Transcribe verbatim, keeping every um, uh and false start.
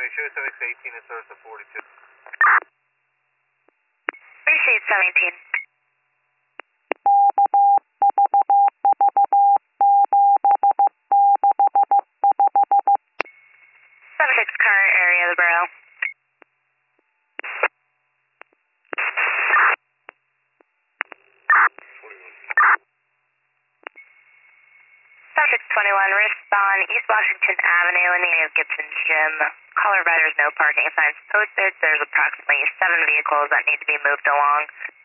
show seven X eighteen and service of forty-two. Appreciate seventeen. seven six current area of the borough. seven six twenty-one, respond East Washington Avenue in the area of Gibson Gym. Caller providers, no parking signs posted. There's approximately seven vehicles that need to be moved along.